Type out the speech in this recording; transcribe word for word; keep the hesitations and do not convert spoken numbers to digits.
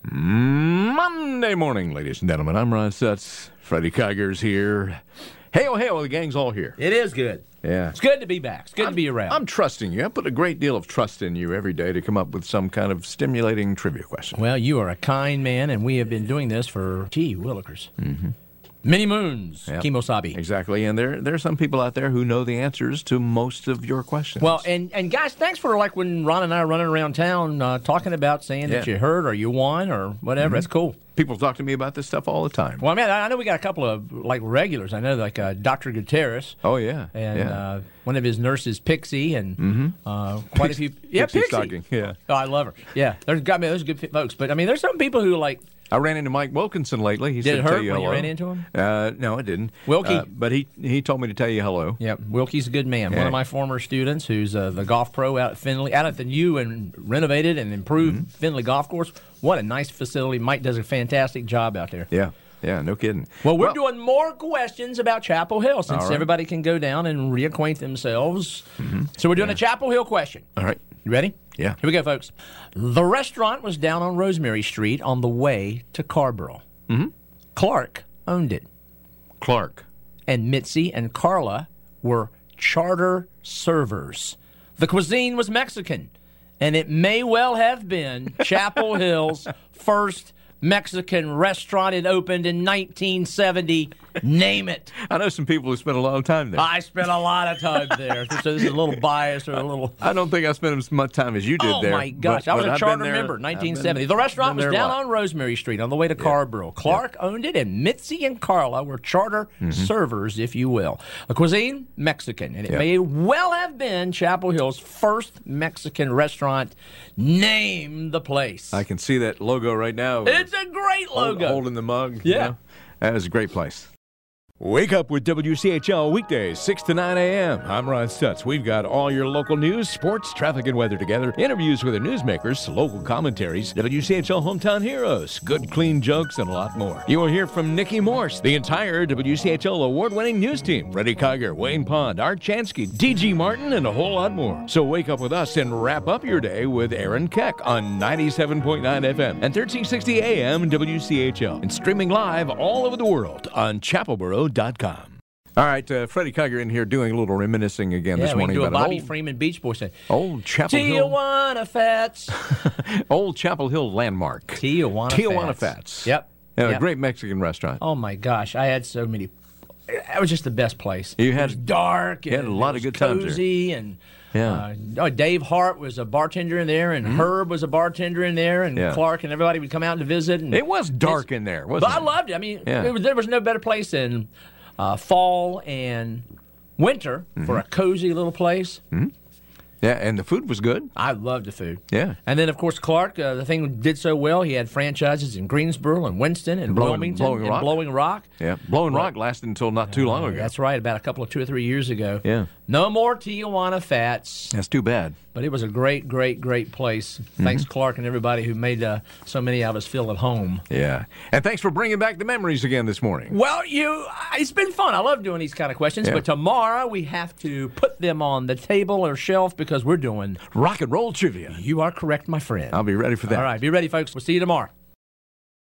Monday morning, ladies and gentlemen. I'm Ron Stutz. Freddie Kiger's here. Hail, hail, the gang's all here. It is good. Yeah. It's good to be back. It's good I'm, to be around. I'm trusting you. I put a great deal of trust in you every day to come up with some kind of stimulating trivia question. Well, you are a kind man, and we have been doing this for, gee, Willikers. Mm-hmm. Many moons, Yep. Kimosabi. Exactly, and there there are some people out there who know the answers to most of your questions. Well, and, and guys, thanks for, like, when Ron and I are running around town uh, talking about saying Yeah. that you heard or you won or whatever. Mm-hmm. That's cool. People talk to me about this stuff all the time. Well, I mean, I know we got a couple of, like, regulars. I know, like, uh, Doctor Gutierrez. Oh, yeah. And yeah. uh, one of his nurses, Pixie, and Mm-hmm. uh, quite a few. Yeah, Pixie Pixie. Stocking, yeah. Oh, I love her. Yeah, there's got me. Those are good folks. But I mean, there's some people who like. I ran into Mike Wilkinson lately. He Did said it tell hurt you when you hello. ran into him? Uh, no, it didn't. Wilkie. Uh, but he he told me to tell you hello. Yeah, Wilkie's a good man. Yeah. One of my former students, who's uh, the golf pro out at Finley, out at the new and renovated and improved Mm-hmm. Finley Golf Course. What a nice facility! Mike does a fantastic job out there. Yeah, yeah, no kidding. Well, we're doing more questions about Chapel Hill since All right. everybody can go down and reacquaint themselves. Mm-hmm. So we're doing Yeah. a Chapel Hill question. All right. You ready? Yeah. Here we go, folks. The restaurant was down on Rosemary Street on the way to Carborough. Mm-hmm. Clark owned it, Clark. and Mitzi and Carla were charter servers. The cuisine was Mexican, and it may well have been Chapel Hill's first Mexican restaurant. It opened in nineteen seventy. Name it. I know some people who spent a lot of time there. I spent a lot of time there, so this is a little biased or a little. I don't think I spent as much time as you did Oh, there. my gosh. but- I was but a I've charter been there- member, I've nineteen been- seventy. The restaurant been was there a down lot. on Rosemary Street on the way to Carborough. Clark owned it, and Mitzi and Carla were charter Mm-hmm. servers, if you will. The cuisine, Mexican, and it Yeah. may well have been Chapel Hill's first Mexican restaurant. Name the place. I can see that logo right now. It's a great Hold- logo. Holding the mug. you Yeah. know. That is a great place. Wake up with W C H L weekdays, six to nine a.m. I'm Ron Stutz. We've got all your local news, sports, traffic, and weather together, interviews with the newsmakers, local commentaries, W C H L hometown heroes, good, clean jokes, and a lot more. You will hear from Nikki Morse, the entire W C H L award-winning news team, Freddie Kiger, Wayne Pond, Art Chansky, D G Martin, and a whole lot more. So wake up with us and wrap up your day with Aaron Keck on ninety-seven point nine F M and thirteen sixty A M W C H L, and streaming live all over the world on chapelboro dot com. All right, uh, Freddie Kiger in here doing a little reminiscing again yeah, this we morning can do a about Bobby an old, Freeman Beach Boys thing. old Chapel Hill, Tijuana Fats. old Chapel Hill landmark. Tijuana Tijuana Fats. Fats. Yep. Yeah, Yep. a great Mexican restaurant. Oh my gosh, I had so many. It was just the best place. You it had- was dark. you had and a lot it of was good times there. cozy and Yeah. uh, oh, Dave Hart was a bartender in there, and Herb was a bartender in there, and Yeah. Clark and everybody would come out to visit. And It was dark in there, wasn't but I it? loved it. I mean, Yeah. it was, there was no better place than uh, fall and winter for a cozy little place. Yeah, and the food was good. I loved the food. Yeah. And then, of course, Clark, uh, the thing did so well. He had franchises in Greensboro and Winston and Blowing- Wilmington Blowing and Rock. Blowing Rock. Yeah, Blowing Rock lasted until not too long ago. That's right, about a couple of two or three years ago. Yeah. No more Tijuana Fats, That's too bad. but it was a great, great, great place. Thanks, Clark, and everybody who made uh, so many of us feel at home. Yeah. And thanks for bringing back the memories again this morning. Well, you, it's been fun. I love doing these kind of questions, Yeah. but tomorrow we have to put them on the table or shelf because we're doing. Rock and roll trivia. You are correct, my friend. I'll be ready for that. All right, be ready, folks. We'll see you tomorrow.